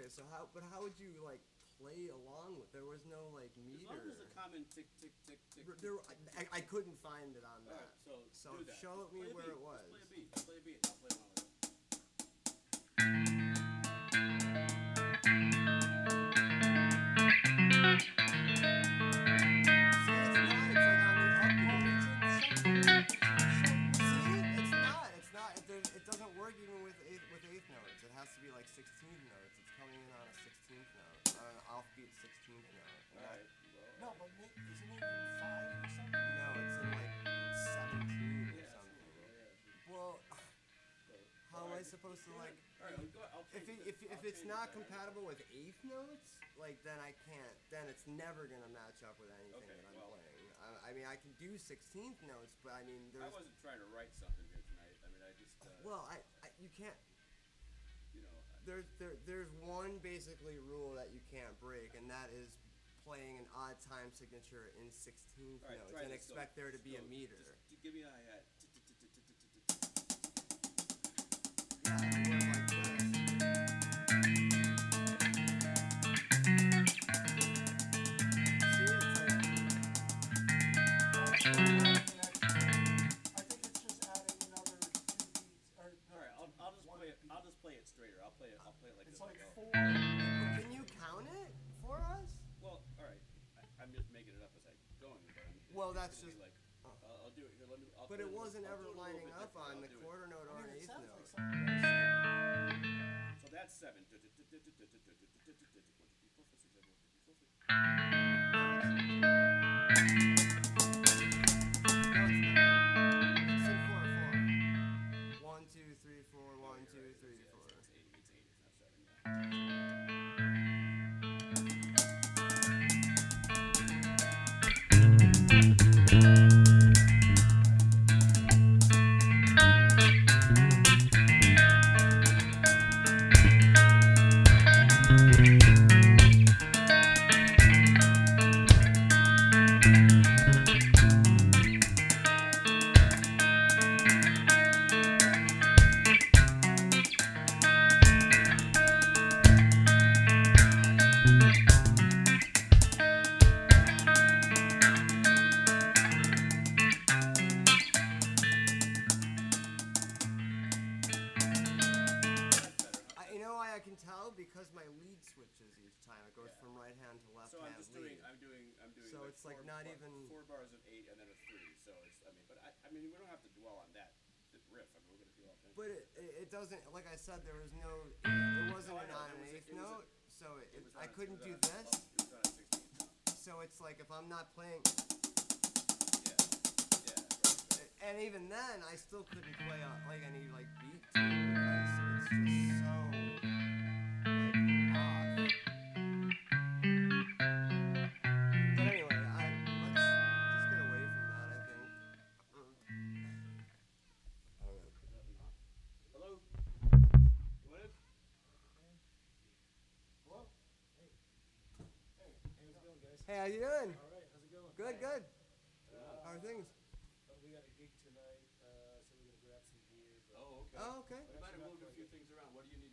Okay, so how would you like play along with? There was no like meter. As long as there's a common tick tick tick tick. There, I couldn't find it on All that. right, so do that. Show me where it was. Just play a beat. Play a beat. I'll play along with it. It doesn't work even with eighth notes. It has to be like 16th notes. It's coming in on a 16th note, on an offbeat 16th note. All right. No, but isn't it in 5 or something? No, it's in like 17 or something. Well, how am I supposed to like? All right, If it's not compatible with eighth notes, like then I can't. Then it's never gonna match up with anything that I'm playing. I mean, I can do 16th notes, but I mean, I wasn't trying to write something here tonight. I mean, I just. Well, you can't. You know. There's one basically rule that you can't break, and that is playing an odd time signature in 16th notes and expect there to be a meter. Just give me a hi-hat. I'll just play it straighter. I'll play it like it's this. It's like 4. Can you count it for us? Well, all right. I'm just making it up as I go. Well, that's just. Like, I'll do it here. But it wasn't ever lining up on the quarter note or an eighth note. So that's 7. Because my lead switches each time. It goes from right hand to left hand. So I'm doing. So like it's like not even 4 bars of 8 and then a 3. So it's but I mean we don't have to dwell on that riff. I mean we're gonna do all kinds. But it doesn't. Like I said, there was no. It wasn't on an eighth note, so I couldn't do this. It was on a 16th note. So it's like if I'm not playing. Yeah. Right. And even then, I still couldn't play like any like beat to it because it's just so. Hey, how you doing? All right, how's it going? Good. How are things? We got a gig tonight, so we're gonna grab some beer. Oh, okay. Oh, okay. We might have moved a few things around. What do you need